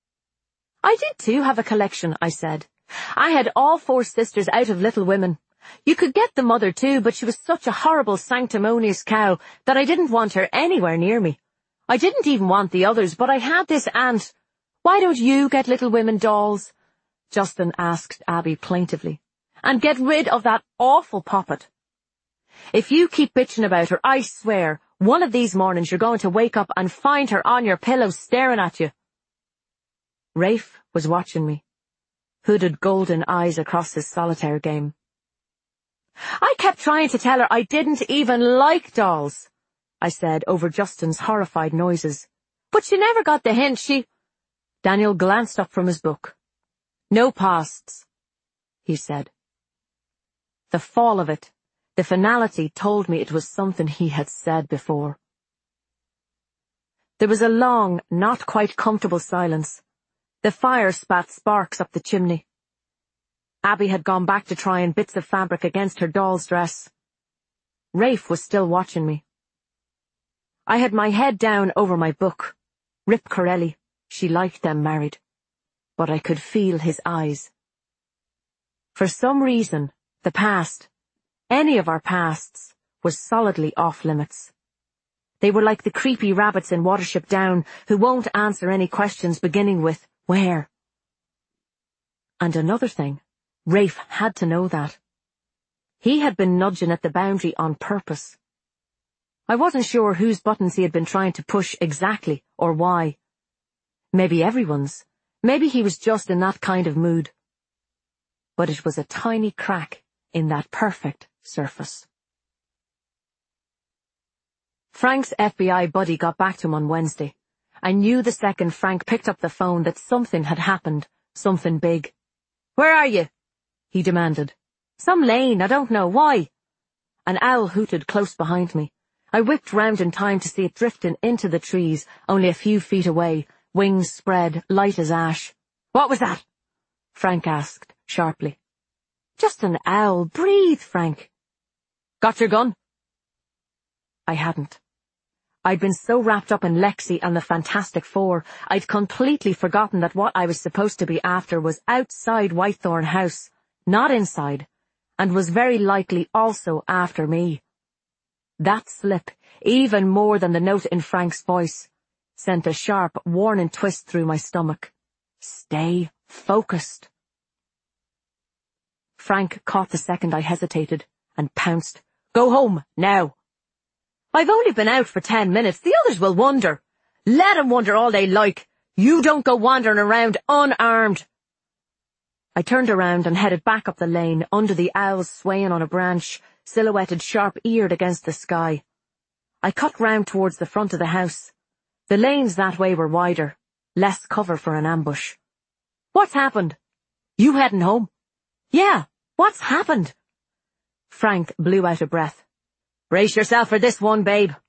I did too have a collection, I said. I had all 4 sisters out of Little Women. You could get the mother too, but she was such a horrible sanctimonious cow that I didn't want her anywhere near me. I didn't even want the others, but I had this aunt. Why don't you get Little Women dolls? Justin asked Abby plaintively. And get rid of that awful poppet. If you keep bitching about her, I swear, one of these mornings you're going to wake up and find her on your pillow staring at you. Rafe was watching me, hooded golden eyes across his solitaire game. I kept trying to tell her I didn't even like dolls, I said over Justin's horrified noises. But she never got the hint, Daniel glanced up from his book. No pasts, he said. The fall of it, the finality told me it was something he had said before. There was a long, not quite comfortable silence. The fire spat sparks up the chimney. Abby had gone back to trying bits of fabric against her doll's dress. Rafe was still watching me. I had my head down over my book. Rip Corelli, She Liked Them Married. But I could feel his eyes. For some reason, the past, any of our pasts, was solidly off limits. They were like the creepy rabbits in Watership Down who won't answer any questions beginning with, where? And another thing, Rafe had to know that. He had been nudging at the boundary on purpose. I wasn't sure whose buttons he had been trying to push exactly, or why. Maybe everyone's. Maybe he was just in that kind of mood. But it was a tiny crack in that perfect surface. Frank's FBI buddy got back to him on Wednesday. I knew the second Frank picked up the phone that something had happened, something big. Where are you? He demanded. Some lane, I don't know, why? An owl hooted close behind me. I whipped round in time to see it drifting into the trees, only a few feet away, wings spread, light as ash. What was that? Frank asked, sharply. Just an owl. Breathe, Frank. Got your gun? I hadn't. I'd been so wrapped up in Lexi and the Fantastic Four, I'd completely forgotten that what I was supposed to be after was outside Whitethorn House, not inside, and was very likely also after me. That slip, even more than the note in Frank's voice, sent a sharp, warning twist through my stomach. Stay focused. Frank caught the second I hesitated, and pounced. Go home, now. I've only been out for 10 minutes. The others will wonder. Let 'em wonder all they like. You don't go wandering around unarmed. I turned around and headed back up the lane, under the owls swaying on a branch, silhouetted sharp-eared against the sky. I cut round towards the front of the house. The lanes that way were wider, less cover for an ambush. What's happened? You heading home? Yeah, what's happened? Frank blew out a breath. Brace yourself for this one, babe.